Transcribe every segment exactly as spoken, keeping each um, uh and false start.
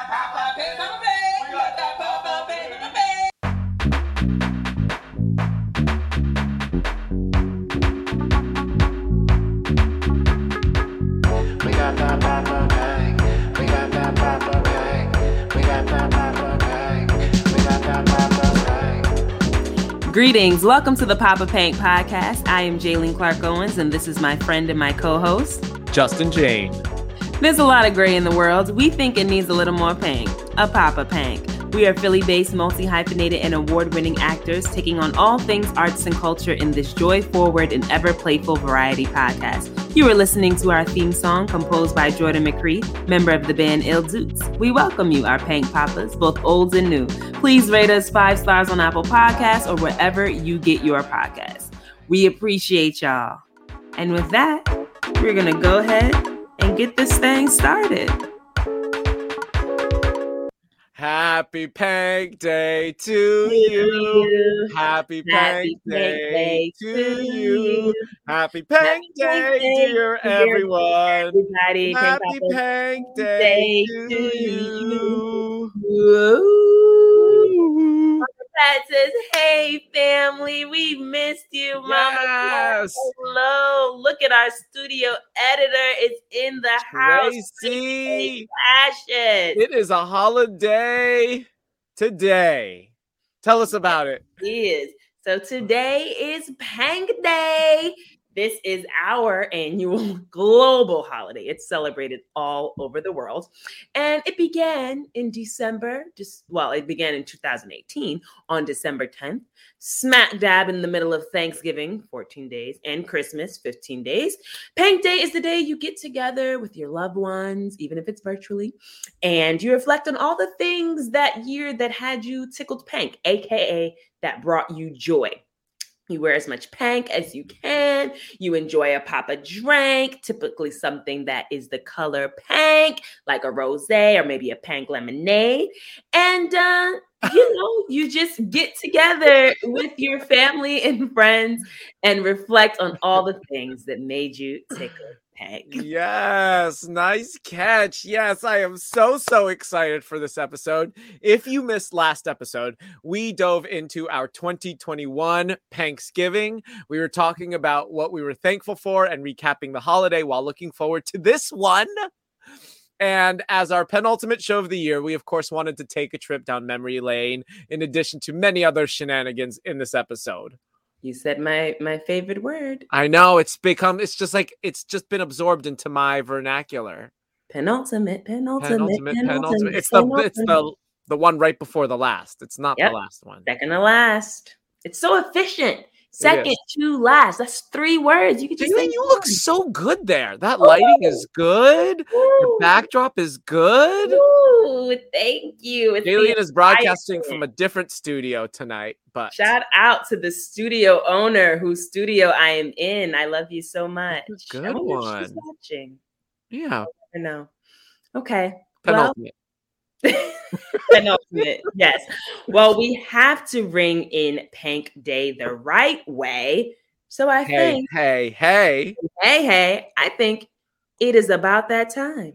Papa Pink, Papa Pink. We got that Papa Pink, Papa Pink. We got that Papa Pink. We got that Papa Pink. We got that Papa Pink. We got that Papa Pink. Greetings. Welcome to the Papa Pank podcast. I am Jaylene Clark Owens, and this is my friend and my co-host, Justin Jane. There's a lot of gray in the world. We think it needs a little more pank. A Papa Pank. We are Philly-based, multi-hyphenated, and award-winning actors taking on all things arts and culture in this joy-forward and ever-playful variety podcast. You are listening to our theme song composed by Jordan McCree, member of the band Il Dukes. We welcome you, our Pank Papas, both old and new. Please rate us five stars on Apple Podcasts or wherever you get your podcasts. We appreciate y'all. And with that, we're going to go ahead and get this thing started. Happy Pank Day to you. Happy Pank Day to you. Happy Pank Day, dear everyone. Everybody, Happy Pank Day to you. Pat says, hey, family, we missed you, Mama. Yes. Hello. Look at our studio editor. It's in the house. Tracy. Passion. It is a holiday today. Tell us about it. It is. So today is Pank Day. This is our annual global holiday. It's celebrated all over the world. And it began in December, just well, it began in two thousand eighteen on December tenth, smack dab in the middle of Thanksgiving, fourteen days, and Christmas, fifteen days. Pank Day is the day you get together with your loved ones, even if it's virtually, and you reflect on all the things that year that had you tickled pink, aka that brought you joy. You wear as much pank as you can. You enjoy a papa drink, typically something that is the color pank, like a rosé or maybe a pank lemonade. And, uh, you know, you just get together with your family and friends and reflect on all the things that made you tickle pank. Yes, nice catch. Yes, I am so, so excited for this episode. If you missed last episode, we dove into our twenty twenty-one Panksgiving. We were talking about what we were thankful for and recapping the holiday while looking forward to this one. And as our penultimate show of the year, we, of course, wanted to take a trip down memory lane in addition to many other shenanigans in this episode. You said my my favorite word. I know, it's become, it's just like, it's just been absorbed into my vernacular. Penultimate, penultimate, Penultimate, penultimate. penultimate. It's the, it's the, the one right before the last. It's not Yep. the last one. Second to last. It's so efficient. Second to last. That's three words. You can just Jaylene, say you one. look so good there. That lighting is good. The Ooh. backdrop is good. Ooh, thank you. It's Jaylene the is broadcasting excitement. from a different studio tonight, but Shout out to the studio owner whose studio I am in. I love you so much. That's a good I wonder if she's one. watching. yeah, I know. Okay. penultimate. Penultimate, yes. Well, we have to ring in Pank Day the right way. So I Hey, think, hey, hey. hey, hey, I think it is about that time.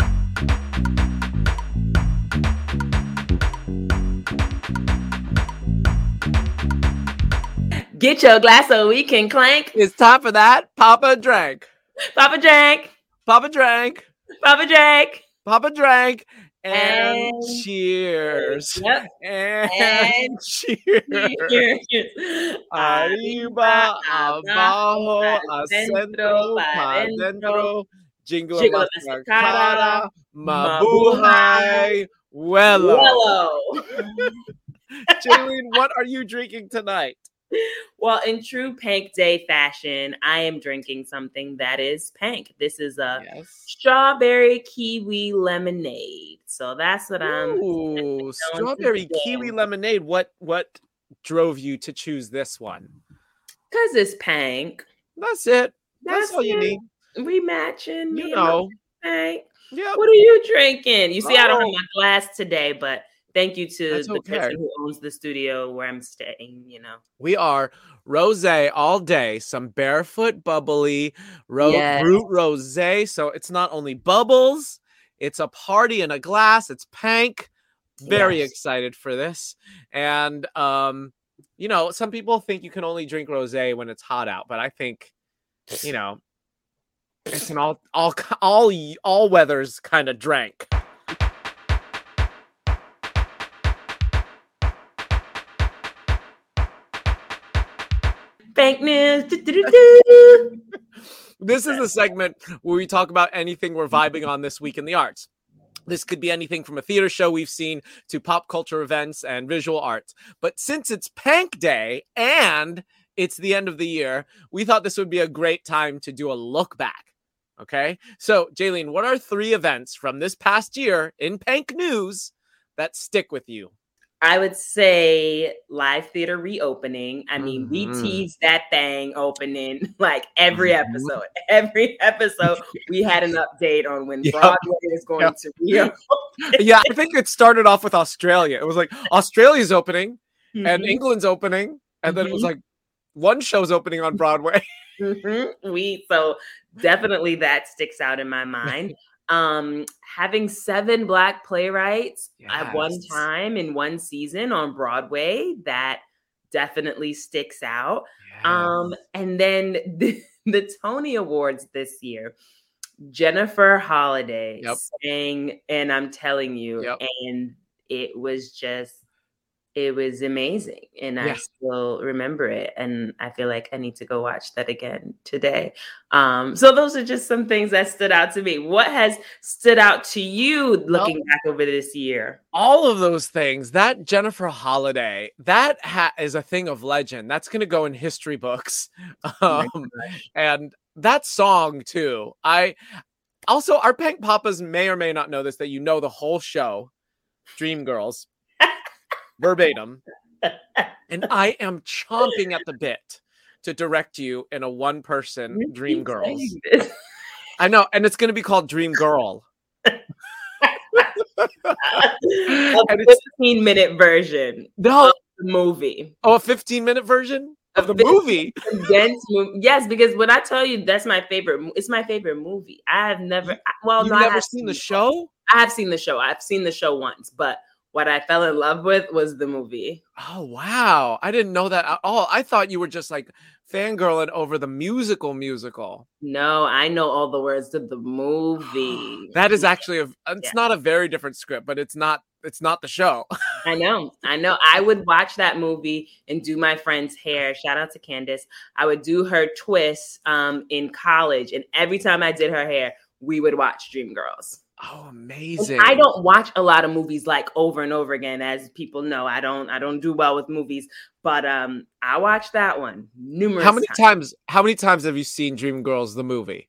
Get your glass so we can clank. It's time for that. Papa drank. Papa drank. Papa drank. Papa drank. Papa drank. And, And- cheers. Yep. And, And- cheers. Arriba, abajo, acentro, pa dentro, jingle Jingle más más la cara, mabuhay, mabuhay, wello. Hello. Jaylene, what are you drinking tonight? Well, in true Pank Day fashion, I am drinking something that is pank. This is a Yes. strawberry kiwi lemonade. So that's what I'm. Ooh, strawberry today. kiwi lemonade. What what drove you to choose this one? Because it's pank. That's it. That's, That's all you it. need. We matching. You me and know. my pank. Yep. What are you drinking? You see, I don't have Oh. my glass today, but thank you to That's the okay. person who owns the studio where I'm staying, you know. We are rosé all day. Some barefoot bubbly ro- Yes. root rosé. So it's not only bubbles, it's a party in a glass. It's pank. Very Yes. excited for this. And, um, you know, some people think you can only drink rosé when it's hot out, but I think, you know, it's an all, all, all, all weathers kind of drink. Bank news. Do-do-do-do. This is a segment where we talk about anything we're vibing on this week in the arts. This could be anything from a theater show we've seen to pop culture events and visual arts. But since it's Pank Day and it's the end of the year, we thought this would be a great time to do a look back. Okay? So, Jaylene, what are three events from this past year in Pank news that stick with you? I would say live theater reopening. I mean, Mhm. we teased that thing opening like every Mhm. episode. Every episode, we had an update on when Yep. Broadway is going Yep. to reopen. Yeah, I think it started off with Australia. It was like Australia's opening and Mhm. England's opening. And then it was Mhm. like one show's opening on Broadway. Mhm. We so definitely that sticks out in my mind. Um, having seven Black playwrights at one Yes. time in one season on Broadway, that definitely sticks out. Um, and then the, the Tony Awards this year, Jennifer Holliday Yep. sang, and I'm telling you, Yep. and it was just, it was amazing. And I Yeah. still remember it. And I feel like I need to go watch that again today. Um, so those are just some things that stood out to me. What has stood out to you looking back over this year? All of those things. That Jennifer Holliday, that ha- is a thing of legend. That's going to go in history books. my Um, and that song too. I also, our Pank Papas may or may not know this, that you know the whole show, Dreamgirls, verbatim. And I am chomping at the bit to direct you in a one-person You keep Dreamgirls. saying this. I know, and it's going to be called Dream Girl. A And it's- fifteen minute version No, of the movie. oh, a fifteen minute version of A the fifteen movie. Condensed movie. Yes, because when I tell you that's my favorite, mo- it's my favorite movie. I have never, I- well, You've no, I never have seen the it. show? I have seen the show. I've seen the show once, but what I fell in love with was the movie. Oh, wow. I didn't know that at all. I thought you were just like fangirling over the musical musical. No, I know all the words to the movie. That is actually a it's Yeah. not a very different script, but it's not it's not the show. I know. I know. I would watch that movie and do my friend's hair. Shout out to Candace. I would do her twists um, in college. And every time I did her hair, we would watch Dreamgirls. Oh, amazing. I don't watch a lot of movies like over and over again, as people know. I don't I don't do well with movies, but um I watched that one numerous How many times. times how many times have you seen Dreamgirls the movie?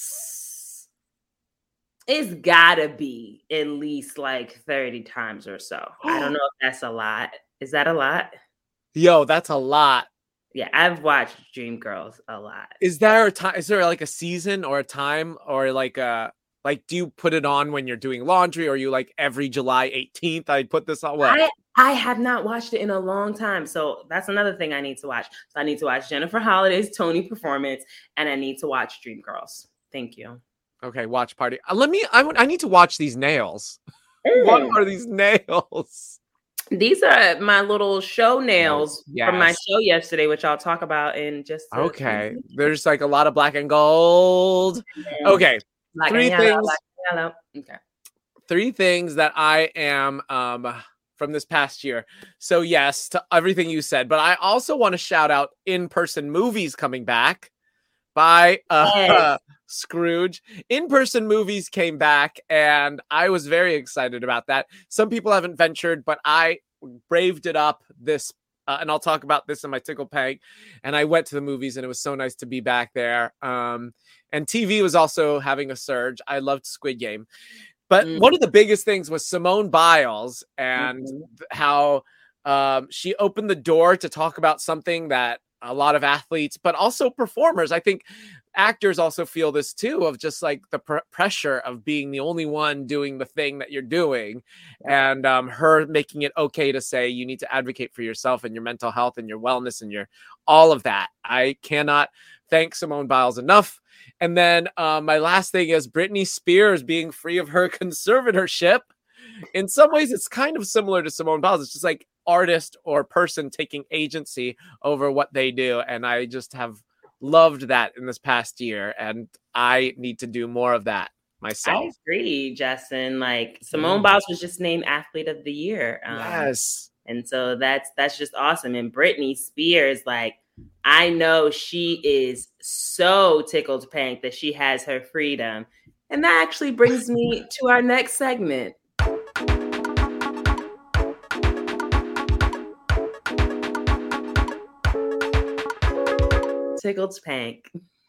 It's gotta be at least like thirty times or so. I don't know if that's a lot. Is that a lot? Yo, that's a lot. Yeah, I've watched Dreamgirls a lot. Is there a time is there like a season or a time or like a like do you put it on when you're doing laundry or you like every July eighteenth I put this on what? I I have not watched it in a long time. So that's another thing I need to watch. So I need to watch Jennifer Holliday's Tony performance and I need to watch Dreamgirls. Thank you. Okay, watch party. Uh, let me I, want- I need to watch these nails. What Mm. are these nails? These are my little show nails from my Yes. show yesterday, which I'll talk about in just a few Okay. minutes. There's like a lot of black and gold. Okay. Black Three and yellow, things. black and yellow. Okay. Three things that I am um from this past year. So yes, to everything you said, but I also want to shout out in-person movies coming back by uh, Yes. Scrooge. In-person movies came back and I was very excited about that. Some people haven't ventured, but I braved it up this uh, and I'll talk about this in my Tickle Peg. And I went to the movies and it was so nice to be back there. Um, and T V was also having a surge. I loved Squid Game. But Mm. one of the biggest things was Simone Biles and Mhm. th- how um, she opened the door to talk about something that a lot of athletes, but also performers, I think actors also feel this too, of just like the pr- pressure of being the only one doing the thing that you're doing. And um, her making it okay to say you need to advocate for yourself and your mental health and your wellness and your all of that. I cannot thank Simone Biles enough. And then uh, my last thing is Britney Spears being free of her conservatorship in some ways, it's kind of similar to Simone Biles. It's just like artist or person taking agency over what they do. And I just have loved that in this past year. And I need to do more of that myself. I agree, Justin. Like Simone Mm. Biles was just named Athlete of the Year. Um, Yes. And so that's that's just awesome. And Britney Spears, like, I know she is so tickled pink that she has her freedom. And that actually brings me to our next segment. Tickled pink.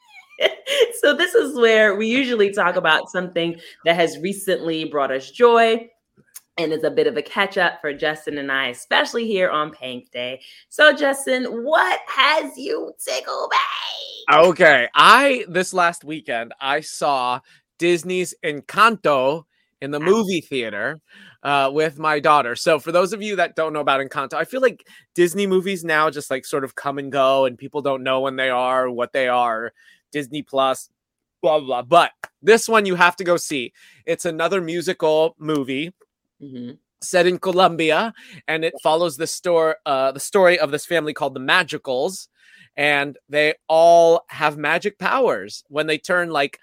So this is where we usually talk about something that has recently brought us joy and is a bit of a catch up for Justin and I, especially here on Pank Day. So Justin, what has you tickled pink? Okay. I, this last weekend, I saw Disney's Encanto in the movie theater uh, with my daughter. So for those of you that don't know about Encanto, I feel like Disney movies now just like sort of come and go and people don't know when they are, what they are. Disney Plus, blah, blah, blah. But this one you have to go see. It's another musical movie Mm-hmm. set in Colombia, and it follows the story, uh, the story of this family called the Magicals, and they all have magic powers. When they turn like,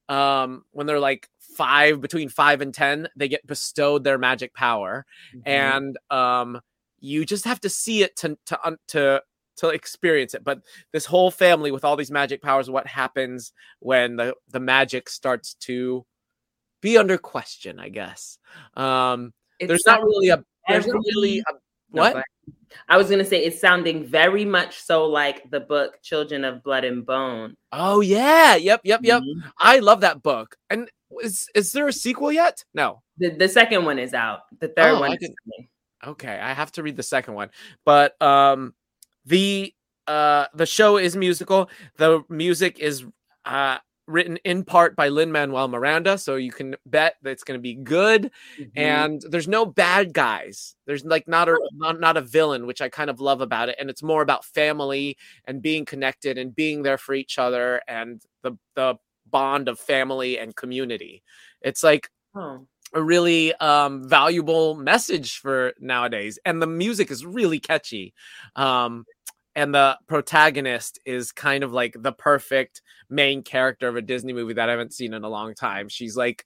um, when they're like five, between five and ten, they get bestowed their magic power, Mm-hmm. and um, you just have to see it to to um, to to experience it. But this whole family with all these magic powers, what happens when the the magic starts to be under question, I guess. Um, It there's not sounds really a there's not very- really a No, what? go ahead. I was gonna say it's sounding very much so like the book Children of Blood and Bone. Oh yeah, yep, yep, yep. Mhm. I love that book. And is is there a sequel yet? No. The the second one is out. The third Oh, one I is didn't- coming. Okay, I have to read the second one. But um the uh the show is musical. The music is uh written in part by Lin-Manuel Miranda, so you can bet that it's going to be good. Mhm. And there's no bad guys. There's like not a not, not a villain, which I kind of love about it. And it's more about family and being connected and being there for each other and the the bond of family and community. It's like Oh. a really um, valuable message for nowadays. And the music is really catchy. Um, and the protagonist is kind of like the perfect main character of a Disney movie that I haven't seen in a long time. She's like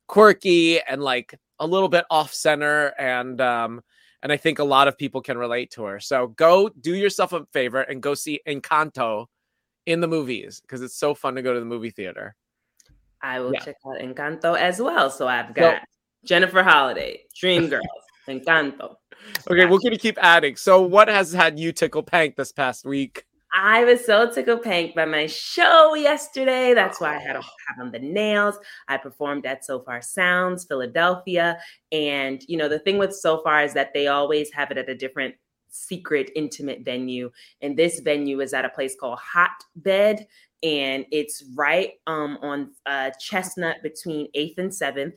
quirky and like a little bit off center. And, um, and I think a lot of people can relate to her. So go do yourself a favor and go see Encanto in the movies, because it's so fun to go to the movie theater. I will Yeah. check out Encanto as well. So I've got Jennifer Holiday, Dreamgirls, Encanto. Okay, we're going to keep adding. So what has had you tickle pank this past week? I was so tickled pink by my show yesterday. That's why I had to have on the nails. I performed at So Far Sounds, Philadelphia. And, you know, the thing with So Far is that they always have it at a different secret, intimate venue. And this venue is at a place called Hotbed. And it's right um, on uh, Chestnut between eighth and seventh.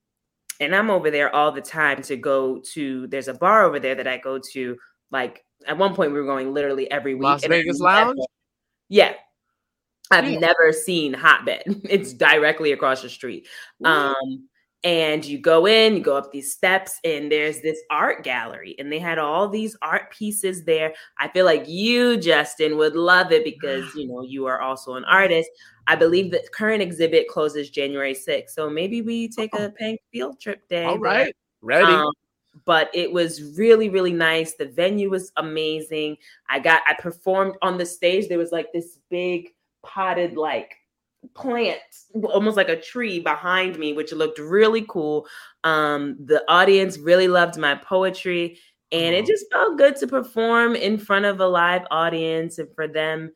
And I'm over there all the time to go to, there's a bar over there that I go to. Like at one point we were going literally every week. Las and I've Vegas never- Lounge? Yeah. I've Yeah. never seen Hotbed. It's directly across the street. Um, and you go in, you go up these steps, and there's this art gallery, and they had all these art pieces there. I feel like you, Justin, would love it because, you know, you are also an artist. I believe the current exhibit closes January sixth. So maybe we take a Pank field trip day. All there. right, ready. Um, but it was really, really nice. The venue was amazing. I got, I performed on the stage. There was like this big potted like plant, almost like a tree behind me, which looked really cool. Um, the audience really loved my poetry, and it Oh. just felt good to perform in front of a live audience and for them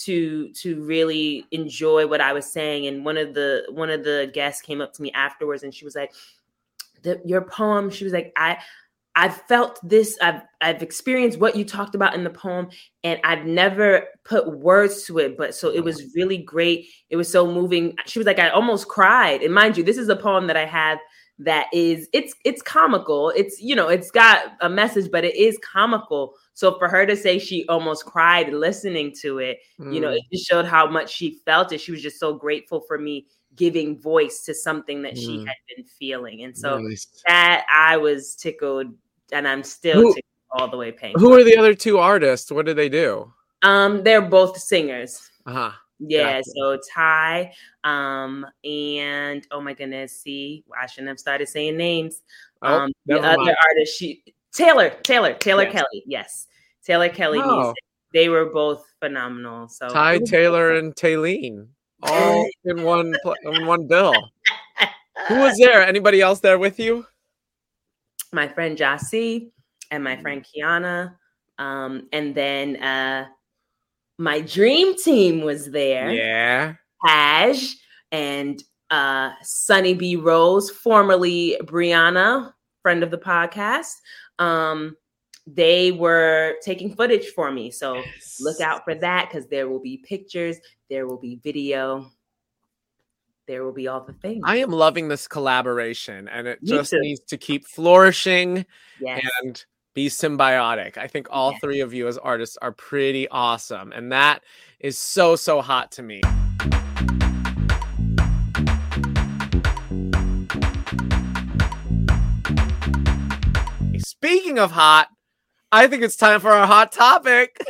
to to really enjoy what I was saying. And one of the one of the guests came up to me afterwards, and she was like, the, your poem, she was like, I I've felt this, I've I've experienced what you talked about in the poem, and I've never put words to it. But so it was really great. It was so moving. She was like, I almost cried. And mind you, this is a poem that I have that is, it's it's comical. It's, you know, it's got a message, but it is comical. So for her to say she almost cried listening to it, you know, Mm. it just showed how much she felt it. She was just so grateful for me giving voice to something that she Mm. had been feeling. And so Nice. that I was tickled, and I'm still Who- tickled all the way paying. Who are the other two artists? What do they do? Um, they're both singers. Uh-huh. Yeah, Gotcha. so Ty, um, and oh my goodness, see, I shouldn't have started saying names. Oh, Um, the never other mind. artist, she Taylor, Taylor, Taylor Yes. Kelly, yes, Taylor Kelly Oh. music. They were both phenomenal. So Ty Taylor and Taylene, all in one pl- in one bill. Who was there? Anybody else there with you? my friend Jassy and my friend Kiana, um, and then uh, my dream team was there. Yeah. Taj and uh, Sunny B. Rose, formerly Brianna, friend of the podcast. Um, they were taking footage for me. So look out for that, because there will be pictures, there will be video, there will be all the things. I am loving this collaboration, and it Me just too. needs to keep flourishing Yes. and be symbiotic. I think all Yes. three of you as artists are pretty awesome, and that is so, so hot to me. Speaking of hot, I think it's time for our hot topic.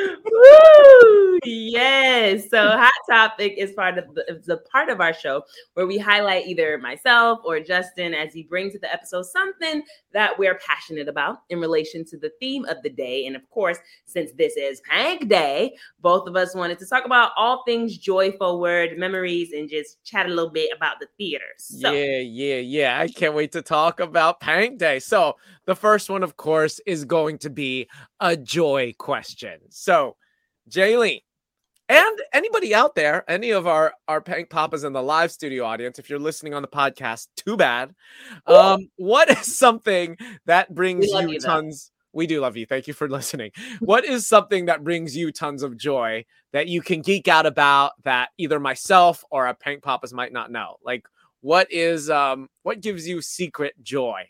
Woo! Yes. So Hot Topic is part of the, is a part of our show where we highlight either myself or Justin as he brings to the episode something that we're passionate about in relation to the theme of the day. And of course, since this is Pank Day, both of us wanted to talk about all things joy forward, memories, and just chat a little bit about the theater. So Yeah, yeah, yeah. I can't wait to talk about Pank Day. So the first one, of course, is going to be a joy question. So, Jaylene, and anybody out there, any of our, our Pank Papas in the live studio audience, if you're listening on the podcast, too bad. Um, what is something that brings We love you you, though. tons? We do love you. Thank you for listening. What is something that brings you tons of joy that you can geek out about that either myself or our Pank Papas might not know? Like, what is um what gives you secret joy?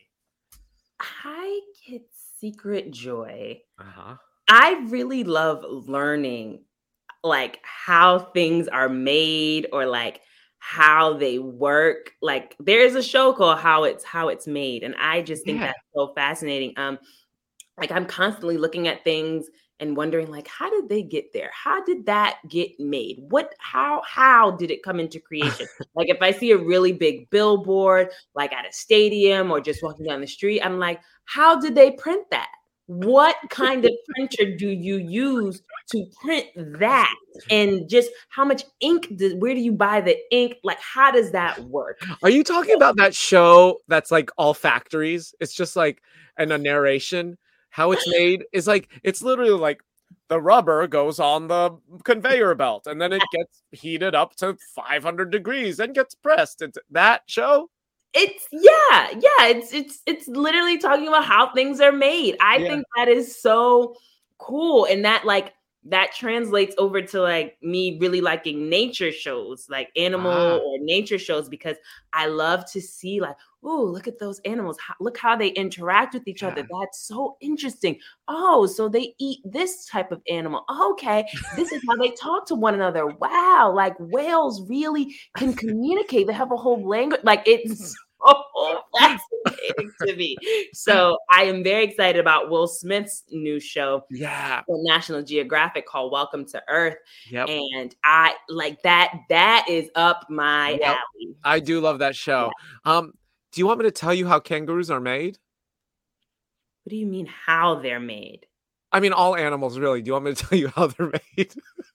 I get secret joy. Uh-huh. I really love learning like how things are made or like how they work. Like there's a show called How It's How It's Made, and I just think Yeah. that's so fascinating. Um, like I'm constantly looking at things and wondering like, how did they get there? How did that get made? What, how, how did it come into creation? Like if I see a really big billboard, like at a stadium or just walking down the street, I'm like, how did they print that? What kind of printer do you use to print that? And just how much ink, does, where do you buy the ink? Like, how does that work? Are you talking about that show that's like all factories? It's just like and a narration. How it's made is like it's literally like the rubber goes on the conveyor belt and then it gets heated up to five hundred degrees and gets pressed. It's that show. It's yeah, yeah. It's it's it's literally talking about how things are made. I Yeah. think that is so cool, and that like that translates over to like me really liking nature shows, like animal Ah. or nature shows, because I love to see like, oh, look at those animals. How, look how they interact with each other. Yeah. That's so interesting. Oh, so they eat this type of animal. Okay, this is how they talk to one another. Wow, like whales really can communicate. They have a whole language. Like it's so fascinating to me. So I am very excited about Will Smith's new show Yeah. on National Geographic called Welcome to Earth. Yep. And I like that. That is up my Yep. alley. I do love that show. Um, do you want me to tell you how kangaroos are made? What do you mean how they're made? I mean, all animals, really. Do you want me to tell you how they're made?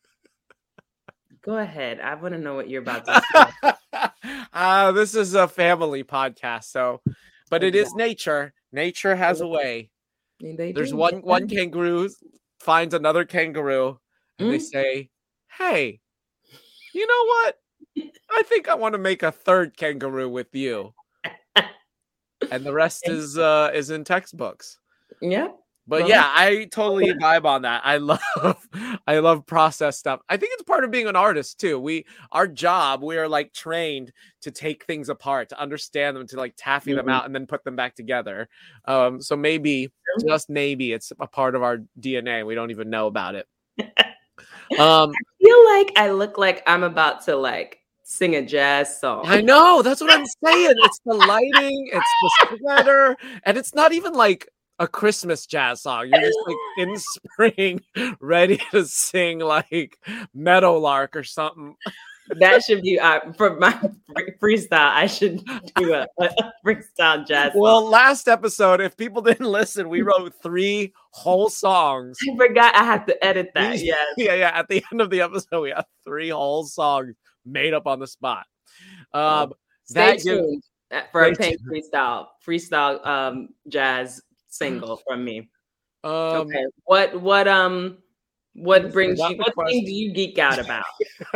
Go ahead. I want to know what you're about to say. uh, this is a family podcast, so, but it is nature. Nature has a way. They There's do. one one kangaroo finds another kangaroo, and they Mm. say, "Hey, you know what? I think I want to make a third kangaroo with you." And the rest is uh, is in textbooks. Yeah. But Well, yeah, I totally vibe on that. I love I love process stuff. I think it's part of being an artist too. We our job, we are like trained to take things apart, to understand them, to like taffy them Mhm. out and then put them back together. Um, so maybe, just maybe it's a part of our D N A. We don't even know about it. Um, I feel like I look like I'm about to like sing a jazz song. I know. That's what I'm saying. It's the lighting, it's the sweater, and it's not even like a Christmas jazz song. You're just like in spring, ready to sing like Meadowlark or something. That should be uh, for my freestyle. I should do a, a freestyle jazz song. Well, last episode, if people didn't listen, we wrote three whole songs. I forgot I have to edit that. We- Yes. Yeah, yeah. At the end of the episode, we have three whole songs made up on the spot. Um, Stay that gives- tuned for a Stay Pink freestyle, freestyle um jazz single from me. um, Okay. What what um what brings not you the what question. thing do you geek out about?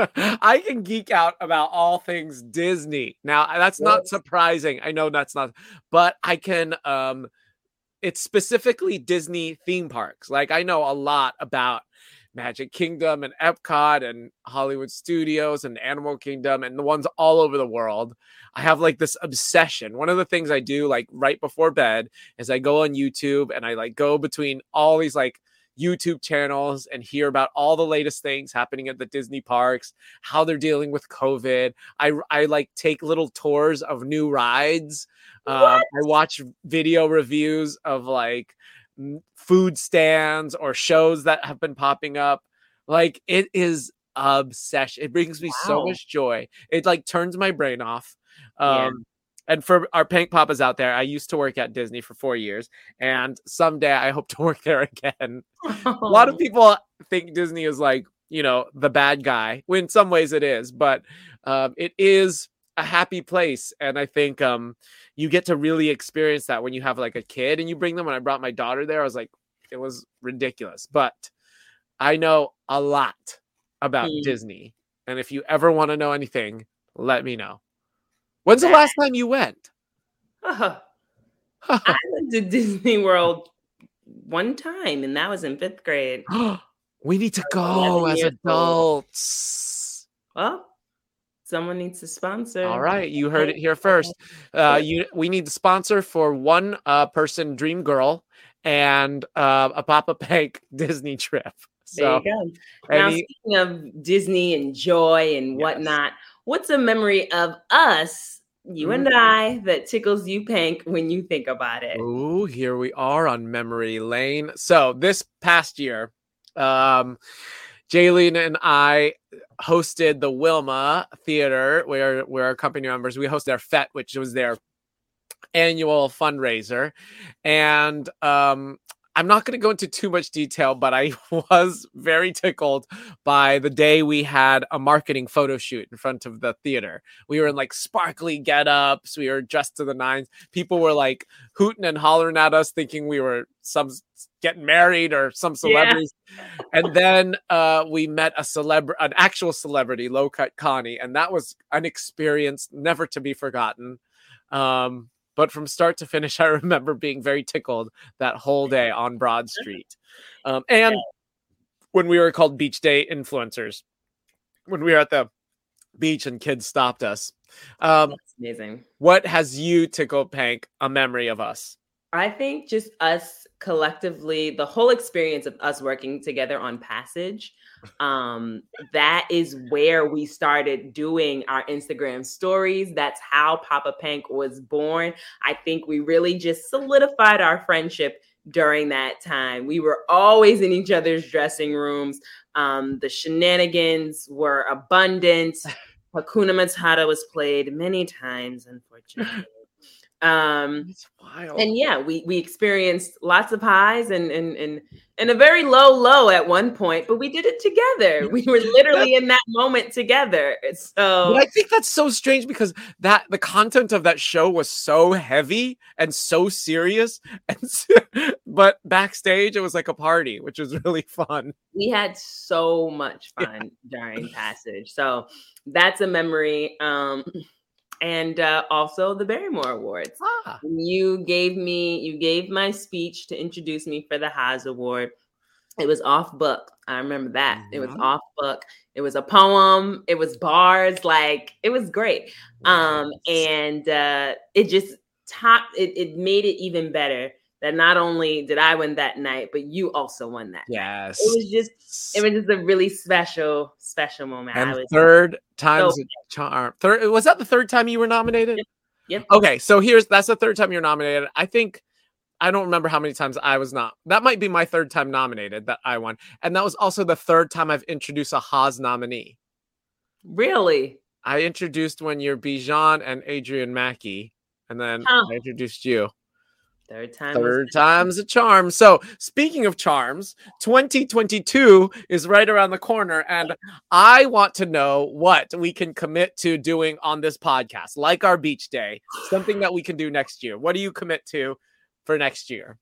I can geek out about all things Disney. Now, that's not surprising. I know that's not, but I can um it's specifically Disney theme parks. Like I know a lot about Magic Kingdom and Epcot and Hollywood Studios and Animal Kingdom and the ones all over the world. I have like this obsession. One of the things I do like right before bed is I go on YouTube and I like go between all these like YouTube channels and hear about all the latest things happening at the Disney parks, how they're dealing with COVID. I, I like take little tours of new rides. Um, I watch video reviews of like m- food stands or shows that have been popping up. Like it is obsession. It brings me so Wow. much joy. It like turns my brain off. Um, Yeah. And for our Pank Papas out there, I used to work at Disney for four years, and someday I hope to work there again. A lot of people think Disney is like, you know, the bad guy. Well, in some ways it is, but um, it is a happy place. And I think um, you get to really experience that when you have like a kid and you bring them. When I brought my daughter there, I was like, it was ridiculous. But I know a lot about Mm. Disney. And if you ever want to know anything, let me know. When's the last time you went? I went to Disney World one time, and that was in fifth grade. We need to go eleven as years old. adults. Well, someone needs to sponsor. All right, you heard it here first. Uh, you, we need the sponsor for one uh, person dream girl and uh, a Papa Pank Disney trip. There So, you go. Now, any- speaking of Disney and joy and Yes. whatnot, what's a memory of us, you and I, that tickles you pink when you think about it? Ooh, here we are on memory lane. So this past year, um, Jaylene and I hosted the Wilma Theater, where where our company members, we hosted their F E T, which was their annual fundraiser. And um, I'm not going to go into too much detail, but I was very tickled by the day we had a marketing photo shoot in front of the theater. We were in like sparkly get-ups. We were dressed to the nines. People were like hooting and hollering at us, thinking we were some getting married or some celebrities. And then uh, we met a celebrity, an actual celebrity, Low Cut Connie, and that was an experience never to be forgotten. Um, But from start to finish, I remember being very tickled that whole day on Broad Street. Um, and when we were called Beach Day influencers, when we were at the beach and kids stopped us. Um, That's amazing. what has you tickled, Pank, a memory of us? I think just us collectively, the whole experience of us working together on Passage, um, that is where we started doing our Instagram stories. That's how Papa Pank was born. I think we really just solidified our friendship during that time. We were always in each other's dressing rooms. Um, the shenanigans were abundant. Hakuna Matata was played many times, unfortunately. Um, It's wild. and yeah, we we experienced lots of highs and and and and a very low low at one point, but we did it together. We were literally in that moment together. So But I think that's so strange because that the content of that show was so heavy and so serious, and so, but backstage it was like a party, which was really fun. we had so much fun during Passage. So that's a memory. Um, and uh, also the Barrymore Awards. Ah, You gave me, you gave my speech to introduce me for the Haas Award. It was off book. I remember that. It was Mhm. off book. It was a poem. It was bars. Like it was great. Um, and uh, it just top. It, it made it even better that not only did I win that night, but you also won that night. Yes. It was just, it was just a really special, special moment. And I was third time's so- a charm. Third, was that the third time you were nominated? Yep. Yep. Okay, so here's that's the third time you're nominated. I think I don't remember how many times I was not. That might be my third time nominated that I won, and that was also the third time I've introduced a Haas nominee. Really? I introduced when you're Bijan and Adrian Mackey, and then Huh. I introduced you. Third time. was- Third time's a charm. So, speaking of charms, twenty twenty-two is right around the corner, and I want to know what we can commit to doing on this podcast, like our beach day, something that we can do next year. What do you commit to for next year?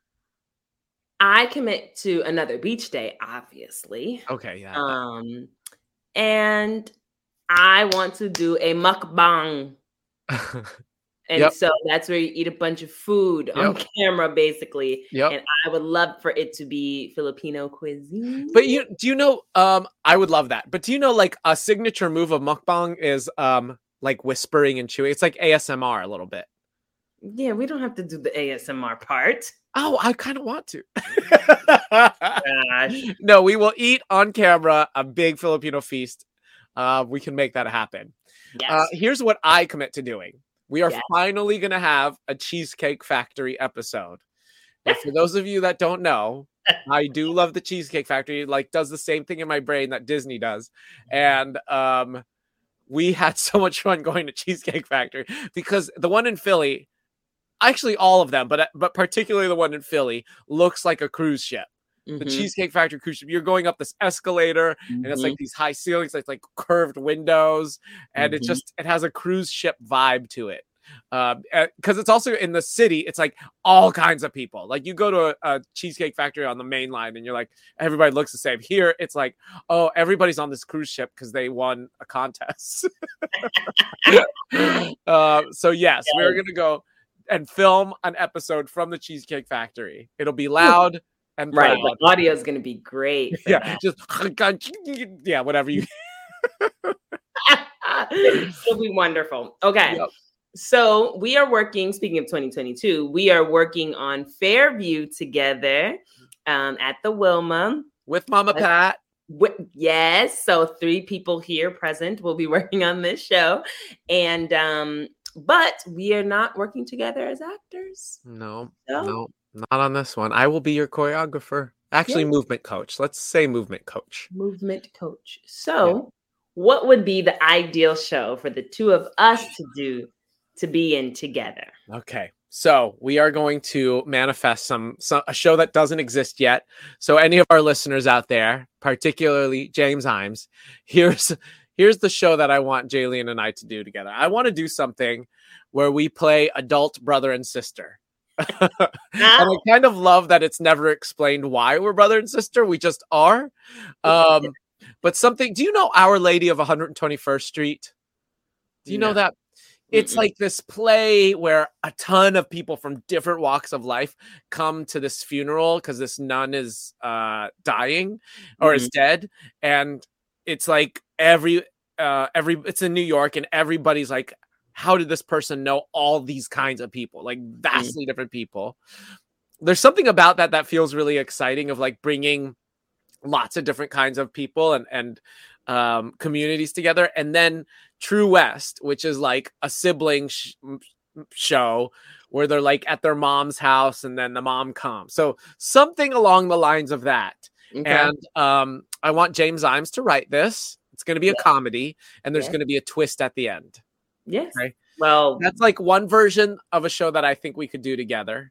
I commit to another beach day, obviously. Okay, yeah. Um, and I want to do a mukbang. And Yep. so that's where you eat a bunch of food on camera, basically. Yep. And I would love for it to be Filipino cuisine. But you do you know um I would love that. But do you know like a signature move of mukbang is um like whispering and chewing. It's like A S M R a little bit. Yeah, we don't have to do the A S M R part. Oh, I kind of want to. Gosh. No, we will eat on camera a big Filipino feast. Uh, we can make that happen. Yes. Uh, here's what I commit to doing. We are Yes. finally going to have a Cheesecake Factory episode. And for those of you that don't know, I do love the Cheesecake Factory. It, like, does the same thing in my brain that Disney does. And um, we had so much fun going to Cheesecake Factory because the one in Philly, actually all of them, but but particularly the one in Philly, looks like a cruise ship. The Mhm. Cheesecake Factory cruise ship. You're going up this escalator, and it's like these high ceilings, like like curved windows, and it Mhm. just it has a cruise ship vibe to it. Um, because it's also in the city, it's like all kinds of people. Like you go to a, a Cheesecake Factory on the main line, and you're like, everybody looks the same. Here, it's like, oh, everybody's on this cruise ship because they won a contest. uh, so yes, we're gonna go and film an episode from the Cheesecake Factory. It'll be loud. And Right. proud. The audio is going to be great. for Yeah, just yeah, whatever you. that. It'll be wonderful. Okay. Yep. So we are working, speaking of twenty twenty-two, we are working on Fairview together um, at the Wilma. With Mama That's- Pat. Wi- Yes. So three people here present will be working on this show. And, um, but we are not working together as actors. No, No. no, not on this one. I will be your choreographer. Actually, Yeah. movement coach. Let's say movement coach. Movement coach. So, what would be the ideal show for the two of us to do to be in together? Okay. So we are going to manifest some, some a show that doesn't exist yet. So any of our listeners out there, particularly James Himes, here's here's the show that I want Jaylene and I to do together. I want to do something where we play adult brother and sister. And I kind of love that it's never explained why we're brother and sister. We just are. Um, but something, do you know Our Lady of one hundred twenty-first Street? Do you know No. that? It's Mm-mm. like this play where a ton of people from different walks of life come to this funeral because this nun is uh, dying or is dead. And it's like every, uh, every, it's in New York, and everybody's like, how did this person know all these kinds of people? Like vastly different people. There's something about that that feels really exciting, of like bringing lots of different kinds of people and, and um, communities together. And then True West, which is like a sibling sh- show where they're like at their mom's house and then the mom comes. So something along the lines of that. Okay. And um, I want James Imes to write this. It's going to be a Yeah. comedy, and there's Yeah. going to be a twist at the end. Yes. Okay. Well, That's like one version of a show that I think we could do together.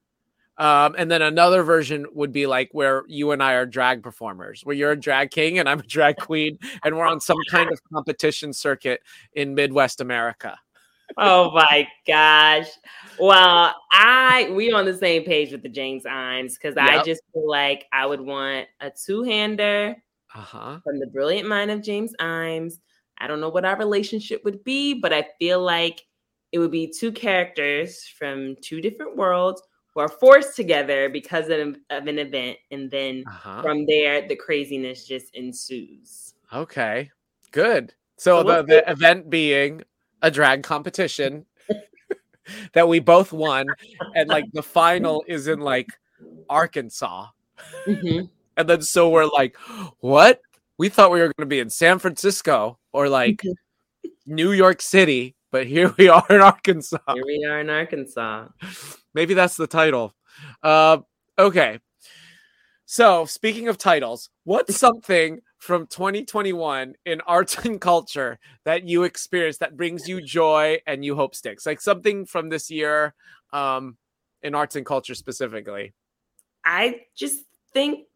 Um, and then another version would be like where you and I are drag performers, where you're a drag king and I'm a drag queen, and we're on some kind of competition circuit in Midwest America. oh my gosh. Well, I we on the same page with the James Imes, because I Yep. just feel like I would want a two-hander Uh-huh. from the brilliant mind of James Imes. I don't know what our relationship would be, but I feel like it would be two characters from two different worlds who are forced together because of, of an event, and then Uh-huh. from there the craziness just ensues. Okay. Good. So So the, what's the event being a drag competition. that we both won, and like the final is in like Arkansas. Mhm. And then so we're like, what? We thought we were going to be in San Francisco or like New York City, but here we are in Arkansas. Here we are in Arkansas. Maybe that's the title. Uh, okay. So speaking of titles, what's something from twenty twenty-one in arts and culture that you experienced that brings you joy and you hope sticks? Like something from this year um, in arts and culture specifically. I just think,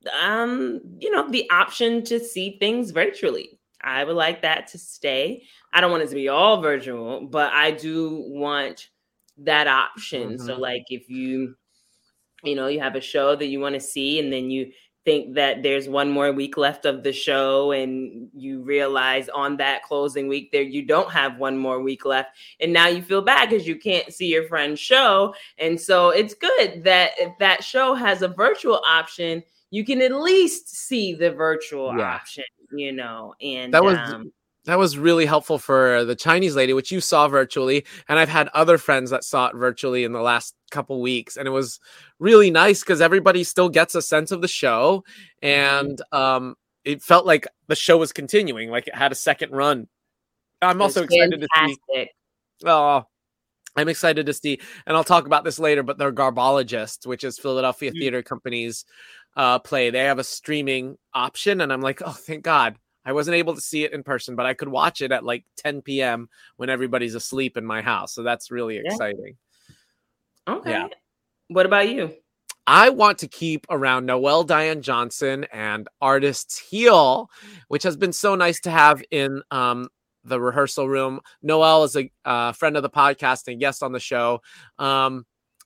um, you know, the option to see things virtually. I would like that to stay. I don't want it to be all virtual, but I do want that option. Mm-hmm. So like if you, you know, you have a show that you want to see and then you think that there's one more week left of the show and you realize on that closing week there you don't have one more week left, and now you feel bad because you can't see your friend's show. And so it's good that if that show has a virtual option, you can at least see the virtual Yeah. option, you know. And That was um, that was really helpful for the Chinese lady, which you saw virtually, and I've had other friends that saw it virtually in the last couple weeks, and it was really nice because everybody still gets a sense of the show, and um, it felt like the show was continuing, like it had a second run. I'm also it's excited to see. fantastic. Oh, I'm excited to see, and I'll talk about this later, but the Garbologist, which is Philadelphia Mm. Theater Company's uh, play, they have a streaming option, and I'm like, oh, thank God. I wasn't able to see it in person, but I could watch it at like ten p.m. when everybody's asleep in my house. So that's really Yeah. exciting. Okay. Yeah. What about you? I want to keep around Noelle Diane Johnson and Artists Heal, which has been so nice to have in um, the rehearsal room. Noelle is a uh, friend of the podcast and guest on the show. Um,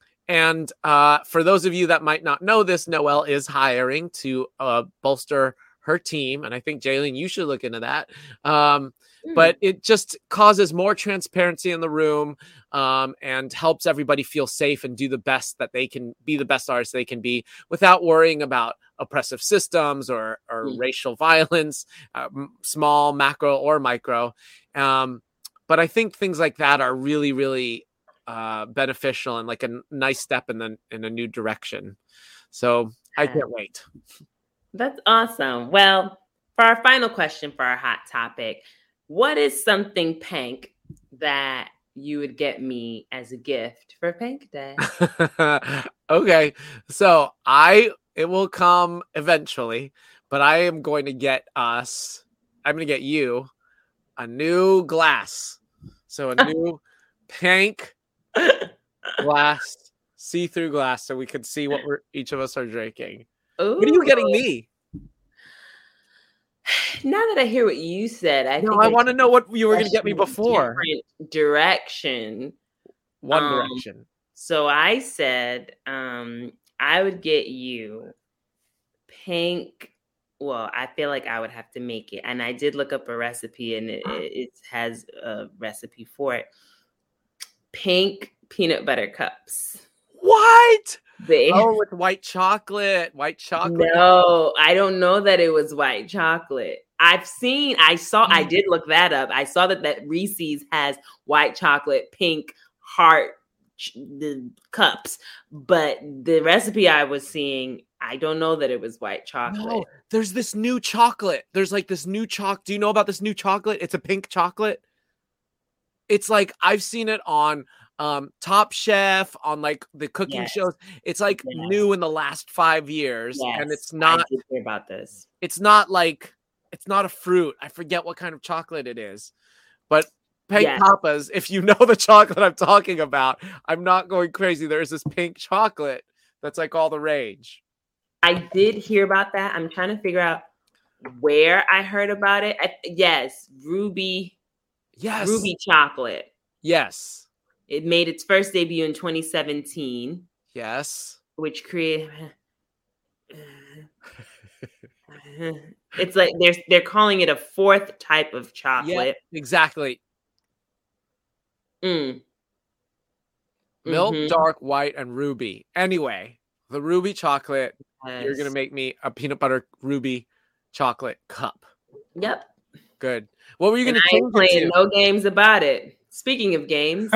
and uh, for those of you that might not know this, Noelle is hiring to uh, bolster her team. And I think, Jaylene, you should look into that. Um, but it just causes more transparency in the room um, and helps everybody feel safe and do the best that they can be, the best artists they can be, without worrying about oppressive systems or, or Mm. racial violence, uh, m- small, macro, or micro. Um, but I think things like that are really, really uh, beneficial and like a n- nice step in the in a new direction. So I Yeah. can't wait. That's awesome. Well, for our final question for our hot topic, what is something Pank that you would get me as a gift for Pank Day? Okay, so I it will come eventually, but I am going to get us. I'm going to get you a new glass. So a new pink glass, see-through glass, so we could see what we're each of us are drinking. What are you getting me? Now that I hear what you said, I No, think I want to took know what you were going to a get me before. different direction. One Um, Direction. So I said um, I would get you pink. Well, I feel like I would have to make it, and I did look up a recipe, and it, it it has a recipe for it. Pink peanut butter cups. What? They Oh, with white chocolate. White chocolate. No, I don't know that it was white chocolate. I've seen, I saw, I did look that up. I saw that that Reese's has white chocolate, pink heart ch- the cups, but the recipe I was seeing, I don't know that it was white chocolate. No, there's this new chocolate. There's like this new choc. Do you know about this new chocolate? It's a pink chocolate. It's like I've seen it on um Top Chef, on like the cooking Yes. shows. It's like Yes. new in the last five years, and Yes, it's I not. did hear about this. It's not like it's not a fruit. I forget what kind of chocolate it is, but Pink Yes. Papas. If you know the chocolate I'm talking about, I'm not going crazy. There's this pink chocolate that's like all the rage. I did hear about that. I'm trying to figure out where I heard about it. I, yes, Ruby, Yes. Ruby chocolate. Yes. It made its first debut in twenty seventeen, Yes. which created. It's like they're they're calling it a fourth type of Yeah. chocolate. Exactly. Mm. Milk, Mhm. dark, white, and ruby. Anyway, the ruby chocolate, you're Yes. going to make me a peanut butter ruby chocolate cup. Yep. Good. What were you And going to I change ain't it playing to? no games about it. Speaking of games.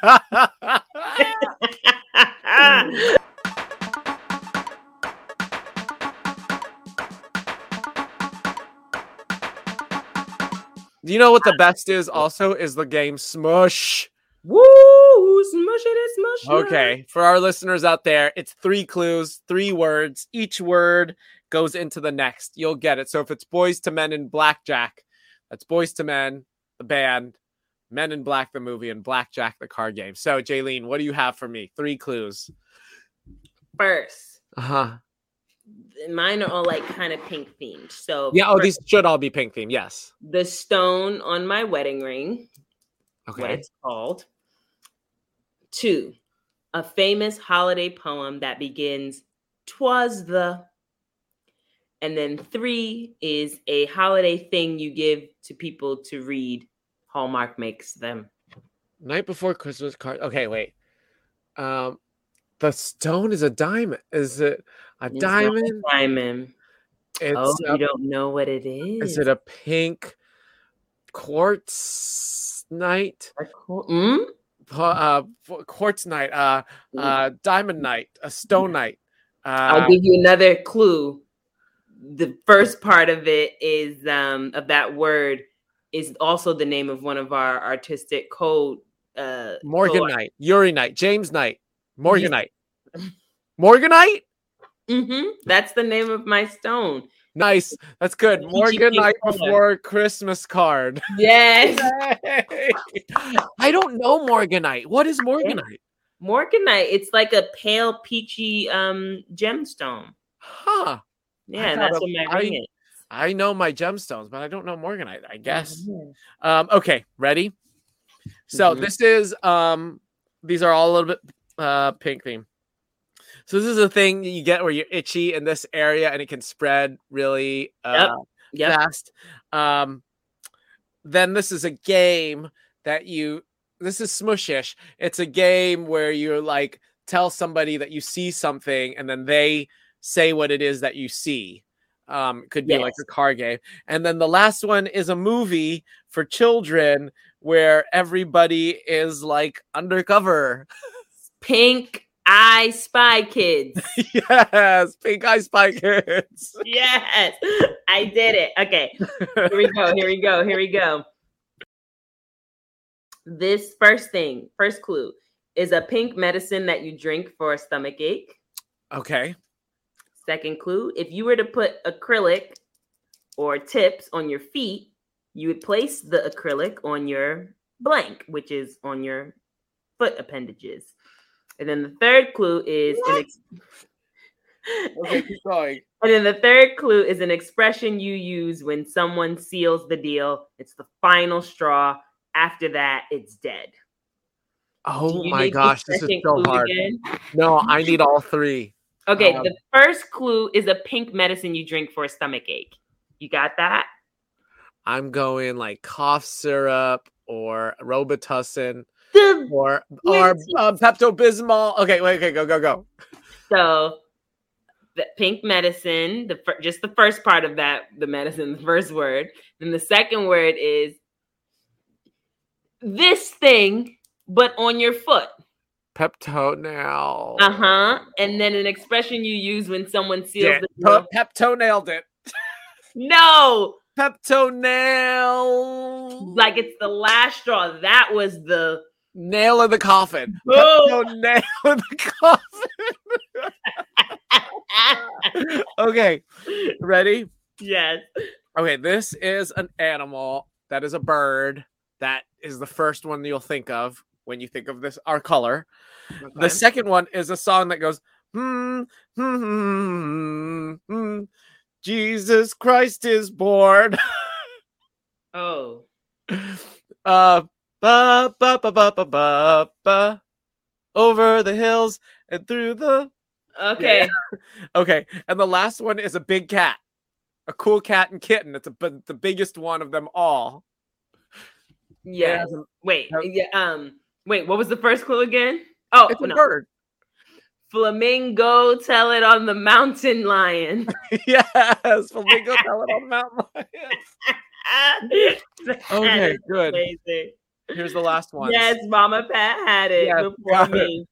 You know what the best is also is the game Smush. Woo! Smush it, smush it. Okay, for our listeners out there, it's three clues, three words. Each word goes into the next. You'll get it. So if it's Boys to Men in Blackjack, that's Boys to Men, the band, Men in Black, the movie, and Blackjack, the card game. So, Jaylene, what do you have for me? Three clues. First. Uh-huh. Mine are all like kind of pink themed. So yeah, oh, first, these should all be pink themed. Yes. The stone on my wedding ring. Okay. What it's called. Two, a famous holiday poem that begins, "'Twas the." And then three is a holiday thing you give to people to read. Hallmark makes them. Night Before Christmas card. Okay, wait. Um, the stone is a diamond. Is it a It's diamond? not a diamond. It's oh, a, you don't know what it is. Is it a pink quartz night? Mm? Uh, quartz night. Uh, uh, diamond night. A stone night. Uh, I'll give you another clue. The first part of it is um of that word is also the name of one of our artistic code. Uh, Morgan code. Knight, Yuri Knight, James Knight, Morgan Knight, Morgan Knight. Mm-hmm. That's the name of my stone. Nice, that's good. Morgan Knight Before Christmas card. Yes. I don't know Morganite. What is Morganite? Morganite. It's like a pale peachy um gemstone. Huh. Yeah, that's what my ring I, is. I know my gemstones, but I don't know Morganite, I guess. Mm-hmm. Um, okay, ready? So Mm-hmm. this is um these are all a little bit uh pink theme. So this is a thing you get where you're itchy in this area and it can spread really uh, yep. Yep. fast. Um, then this is a game that you, this is Smushish. It's a game where you like tell somebody that you see something and then they say what it is that you see. Um, it could be Yes. like a card game. And then the last one is a movie for children where everybody is like undercover. Pink I Spy Kids. Yes, Pink Eye Spy Kids. Yes, I did it. Okay, here we go. Here we go. Here we go. This first thing, first clue, is a pink medicine that you drink for a stomach ache. Okay. Second clue, if you were to put acrylic or tips on your feet, you would place the acrylic on your blank, which is on your foot appendages. And then the third clue is an ex- Okay, keep going. And then the third clue is an expression you use when someone seals the deal. It's the final straw. After that, it's dead. Oh Do you my need the gosh, this is second so clue hard. again? No, I need all three. Okay, Um, the first clue is a pink medicine you drink for a stomach ache. You got that? I'm going like cough syrup or Robitussin The, or or um, Pepto Bismol. Okay, wait, okay, go, go, go. so the pink medicine, the fir- just the first part of that, the medicine, the first word. Then the second word is this thing, but on your foot. Pepto now. Uh huh. And then an expression you use when someone seals Yeah, the deal. Pepto nailed it. No, Pepto nail. like it's the last straw. That was the nail in the coffin. Oh. Pepto nail in the coffin. Okay, ready? yes. Okay, this is an animal that is a bird. That is the first one you'll think of when you think of this, our color. Okay. The second one is a song that goes, hmm, hmm, hmm, hmm, Jesus Christ is born. Oh. uh, ba, ba, ba, ba, ba, ba, ba, over the hills and through the... Okay. Yeah. Okay, and the last one is a big cat. A cool cat and kitten. It's a, but the biggest one of them all. Yeah. Yeah. Wait. Yep. Yeah. Um. Wait. What was the first clue again? Oh, It's a no. bird. Flamingo, tell it on the mountain lion. Yes, flamingo tell it on the mountain lion. That Okay, is good. amazing. Here's the last one. Yes, Mama Pat had it Yes, before got me.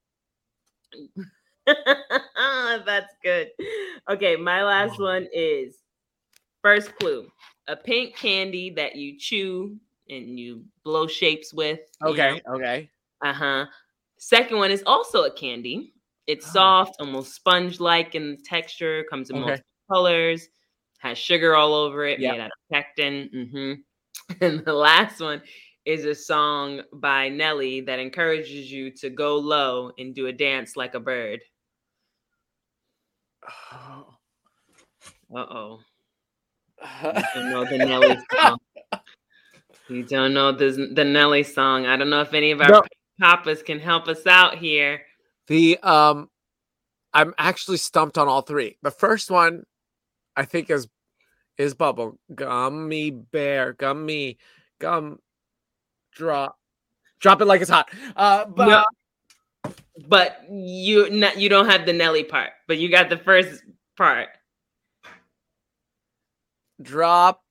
That's good. Okay, my last one is first clue. A pink candy that you chew and you blow shapes with. you Okay, know. okay. Uh-huh. Second one is also a candy. It's Oh. soft, almost sponge-like in texture, comes in Okay. multiple colors, has sugar all over it, Yep. made out of pectin. hmm And the last one is a song by Nelly that encourages you to go low and do a dance like a bird. Oh. Uh-oh. You don't know the Nelly song. You don't know the, the Nelly song. I don't know if any of our No. papas can help us out here. The um I'm actually stumped on all three. The first one I think is is bubble gummy bear gummy gum drop drop it like it's hot. Uh but No. But you not, you don't have the Nelly part, but you got the first part. drop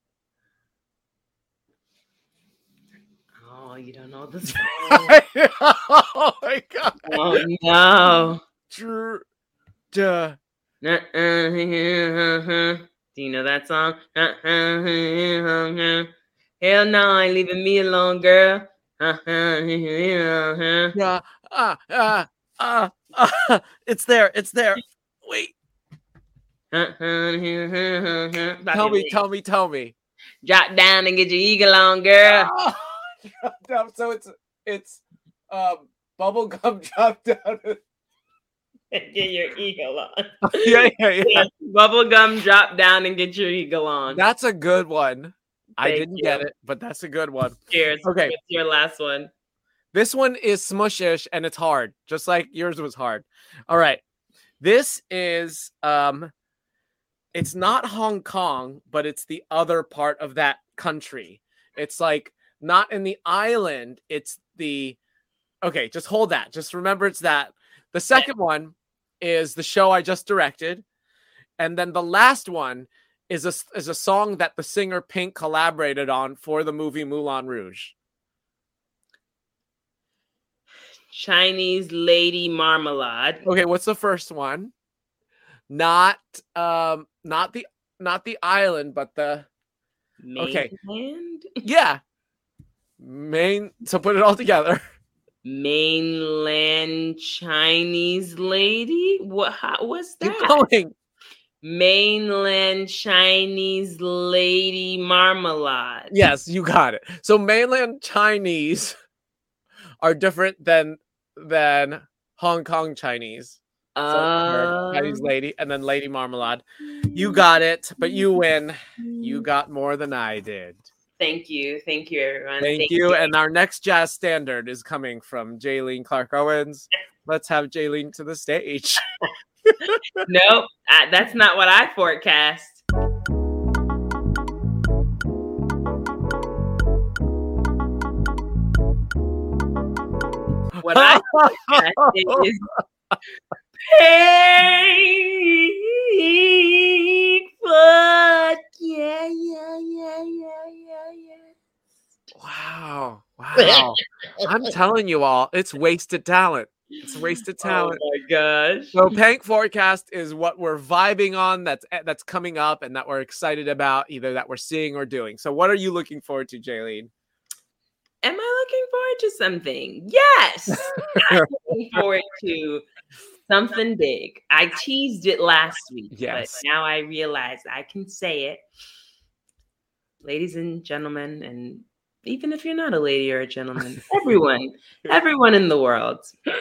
Oh, you don't know the song. oh my god. Oh no. Dr- duh. Uh-uh. Do you know that song? Uh-uh. Hell no, ain't leaving me alone, girl. Uh-uh. Yeah. Ah, ah, ah, ah. It's there. It's there. Wait. Tell me, tell me, tell me. Drop down and get your eagle on, girl. Oh, drop down. So it's it's um bubble gum drop down. Get your eagle on. yeah, yeah, yeah. Bubble gum, drop down and get your eagle on. That's a good one. I Thank didn't you. get it, but that's a good one. Cheers. Okay. What's your last one? This one is smushish and it's hard, just like yours was hard. All right. This is um it's not Hong Kong, but it's the other part of that country. It's like not in the island, it's the okay, just hold that. Just remember it's that. The second one is the show I just directed. And then the last one is a is a song that the singer Pink collaborated on for the movie Moulin Rouge. Chinese Lady Marmalade. Okay, what's the first one? Not um not the not the island, but the okay. Mainland? Yeah. Main so put it all together. Mainland Chinese lady? What? How, what's Keep that? going. Mainland Chinese lady marmalade. Yes, you got it. So mainland Chinese are different than than Hong Kong Chinese. So Uh, Chinese lady and then Lady Marmalade. You got it, but you win. You got more than I did. Thank you. Thank you, everyone. Thank, you. And our next jazz standard is coming from Jaylene Clark Owens. Let's have Jaylene to the stage. Nope, I, that's not what I forecast. What I forecast is pink foot. Yeah, yeah, yeah, yeah, yeah, yeah. Wow. Wow. I'm telling you all, it's wasted talent. It's wasted talent. Oh my gosh. So Pank Forecast is what we're vibing on that's that's coming up and that we're excited about, either that we're seeing or doing. So what are you looking forward to, Jaylene? Am I looking forward to something? Yes. I'm looking forward to something big. I teased it last week, Yes. but now I realize I can say it. Ladies and gentlemen, and even if you're not a lady or a gentleman, everyone, everyone in the world,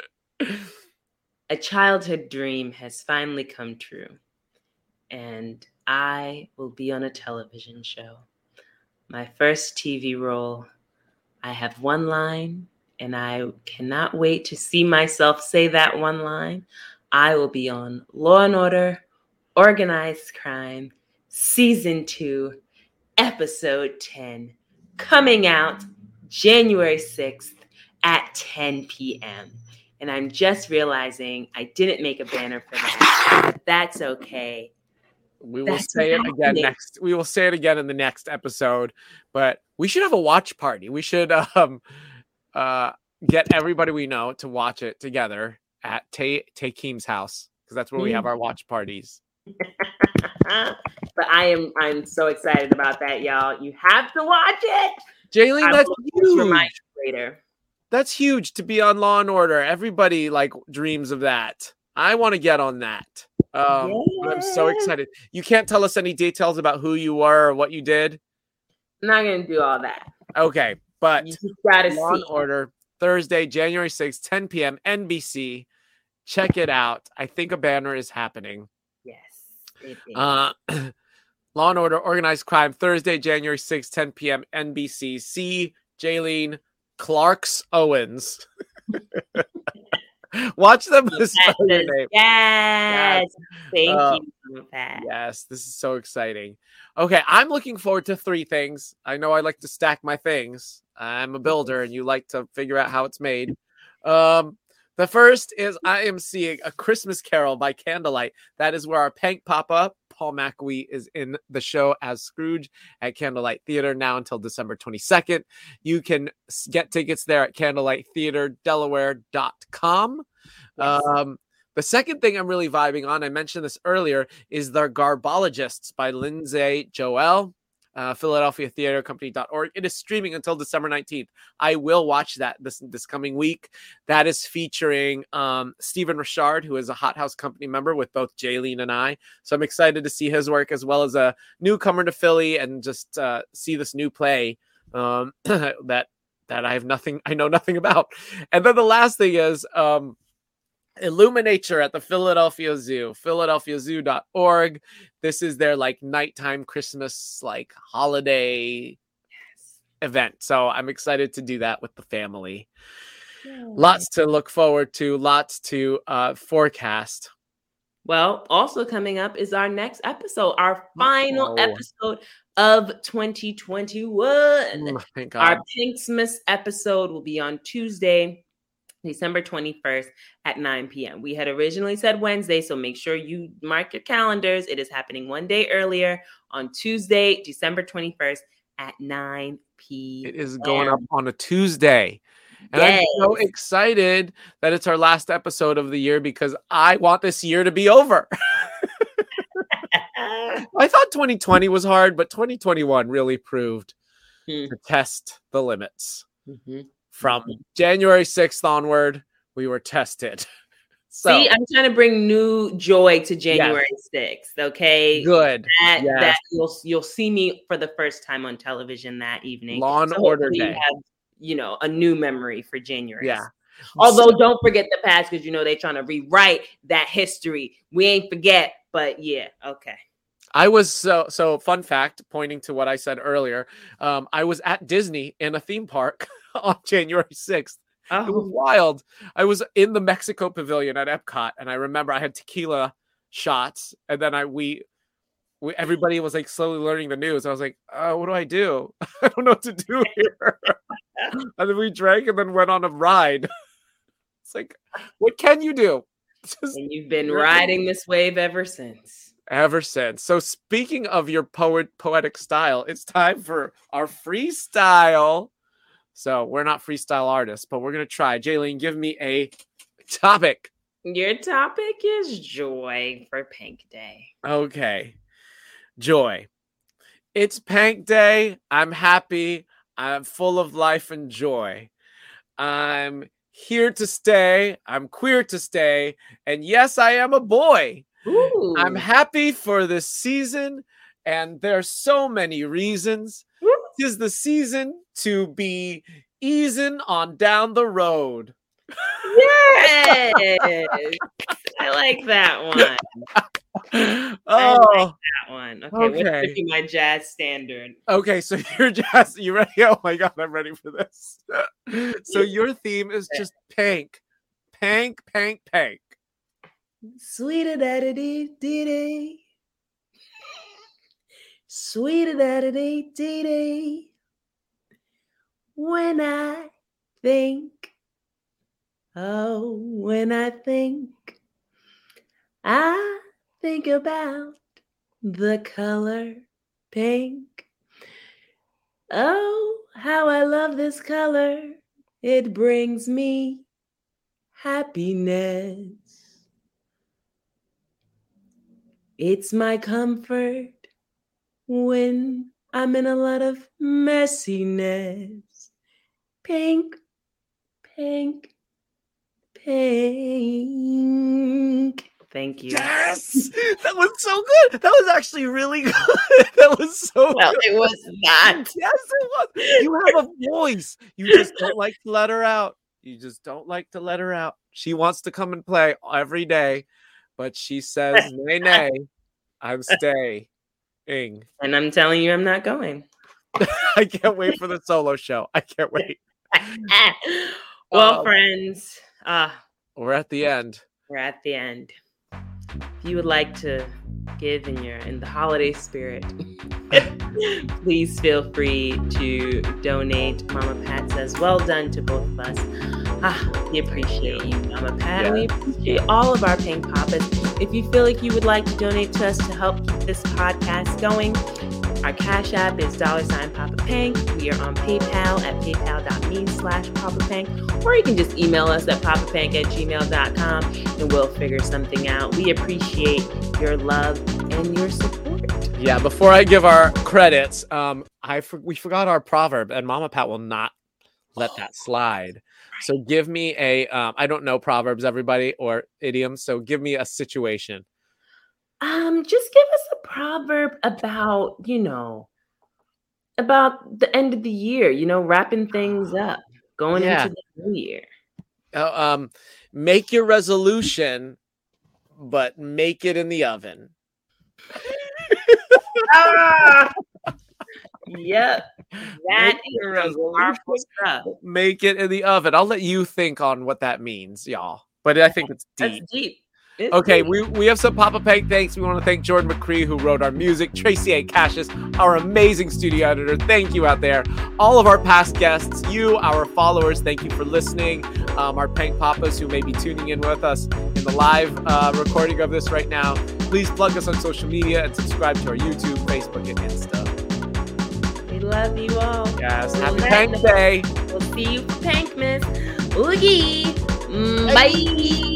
a childhood dream has finally come true. And I will be on a television show. My first T V role. I have one line, and I cannot wait to see myself say that one line. I will be on Law and Order, Organized Crime, Season two, Episode ten, coming out January sixth at ten p.m. And I'm just realizing I didn't make a banner for that. But that's okay. We will That's say it what's again happening. next. We will say it again in the next episode. But we should have a watch party. We should um uh get everybody we know to watch it together at Tay Takeem's house, because that's where we have our watch parties. But I am I'm so excited about that, y'all. You have to watch it. Jaylene, I that's will remind huge. you later. That's huge to be on Law and Order. Everybody like dreams of that. I want to get on that. Um, but I'm so Yes. excited. You can't tell us any details about who you were or what you did. I'm not gonna do all that. Okay, but You just gotta Law and see. Order, Thursday, January sixth, ten p.m. N B C. Check it out. I think a banner is happening. Yes. It is. Uh, Law and Order, Organized Crime, Thursday, January sixth, ten p.m. N B C. See Jaylene Clarks Owens. Watch them spell your name. Yes. Thank Uh, you for that. Yes, this is so exciting. Okay, I'm looking forward to three things. I know I like to stack my things. I'm a builder, and you like to figure out how it's made. Um, the first is I am seeing A Christmas Carol by Candlelight. That is where our Pank Papa, Paul McAwee, is in the show as Scrooge at Candlelight Theater now until December twenty-second. You can s- get tickets there at candlelight theater delaware dot com. Yes. Um, the second thing I'm really vibing on, I mentioned this earlier, is The Garbologists by Lindsay Joel, uh, Philadelphia Theater Company dot org. It is streaming until December nineteenth. I will watch that this, this coming week. That is featuring um, Stephen Richard, who is a Hot House Company member with both Jaylene and I. So I'm excited to see his work, as well as a newcomer to Philly, and just uh, see this new play um, that that I have nothing, I know nothing about. And then the last thing is um, Illuminature at the Philadelphia Zoo, philadelphia zoo dot org. This is their like nighttime Christmas like holiday event. So I'm excited to do that with the family. Lots to look forward to, lots to uh, forecast. Well, also coming up is our next episode, our final Oh. episode of twenty twenty-one. Oh, thank God. Our Pinksmas episode will be on Tuesday, December twenty-first at nine p.m. We had originally said Wednesday, so make sure you mark your calendars. It is happening one day earlier on Tuesday, December twenty-first at nine p.m. It is going up on a Tuesday. And Yes. I'm so excited that it's our last episode of the year, because I want this year to be over. I thought twenty twenty was hard, but twenty twenty-one really proved Hmm. to test the limits. Mhm. From January sixth onward, we were tested. So See, I'm trying to bring new joy to January sixth. Okay, good. that Yes. that you'll you'll see me for the first time on television that evening. Law and So Order hopefully you Day. have, you know, a new memory for January. Yeah. Although don't forget the past, because you know they're trying to rewrite that history. We ain't forget, but yeah, okay. I was so so fun fact, pointing to what I said earlier. Um, I was at Disney in a theme park on January sixth. It was Oh, wild. I was in the Mexico Pavilion at Epcot, and I remember I had tequila shots, and then I we, we everybody was like slowly learning the news. I was like, oh, what do I do? I don't know what to do here. And then we drank and then went on a ride. It's like, what can you do? Just and you've been Really? riding this wave ever since. ever since. So speaking of your poet poetic style, it's time for our freestyle. So we're not freestyle artists, but we're gonna try. Jaylene, give me a topic. Your topic is joy for Pink Day. Okay. Joy. It's Pank Day. I'm happy. I'm full of life and joy. I'm here to stay. I'm queer to stay. And yes, I am a boy. Ooh. I'm happy for this season, and there's so many reasons. Woo. Tis the season to be easing on down the road. Yes. I like that one. Oh, That one. Okay, what's Okay. gonna be my jazz standard? okay. So you're just you ready? Oh my God, I'm ready for this. So your theme is just Pank, Pank, Pank, Pank. Sweeter da dee dee dee. Sweeter da dee dee dee. When I think, oh, when I think, I think about the color pink. Oh, how I love this color. It brings me happiness. It's my comfort when I'm in a lot of messiness. Pink, pink, pink. Thank you. Yes, that was so good. That was actually really good. That was so Well, good. it was not. Yes, it was. You have a voice. You just don't like to let her out. You just don't like to let her out. She wants to come and play every day, but she says, nay, nay, I'm staying. And I'm telling you, I'm not going. I can't wait for the solo show. I can't wait. Well, Um, friends, uh, We're at the end. we're at the end. If you would like to give in your in the holiday spirit, please feel free to donate. Mama Pat says, well done to both of us. Ah, we appreciate you, Mama Pat. Yeah. We appreciate all of our Pink Papas. If you feel like you would like to donate to us to help keep this podcast going, our Cash App is dollar sign Papa Pank. We are on PayPal at paypal.me slash Papa Pank. Or you can just email us at papapank at gmail dot com and we'll figure something out. We appreciate your love and your support. Yeah, before I give our credits, um, I for- we forgot our proverb, and Mama Pat will not let that slide. So give me a, um, I don't know proverbs, everybody, or idioms. So give me a situation. Um, just give us a proverb about, you know, about the end of the year, you know, wrapping things up, going Yeah. into the new year. Uh, um, make your resolution, but make it in the oven. Ah! Yep. That Make your is some powerful resolution, stuff. make it in the oven. I'll let you think on what that means, y'all. But I think it's deep. That's deep. It's Okay, deep. we, we have some Papa Pank thanks. We want to thank Jordan McCree, who wrote our music, Tracy A. Cassius, our amazing studio editor. Thank you out there. All of our past guests, you, our followers, thank you for listening. Um, our Pank Papas who may be tuning in with us in the live uh, recording of this right now. Please plug us on social media and subscribe to our YouTube, Facebook, and Insta. We love you all. Yes, We'll happy let Pank them- Day. We'll see you for Pankmas. Oogie. Mm, Bye.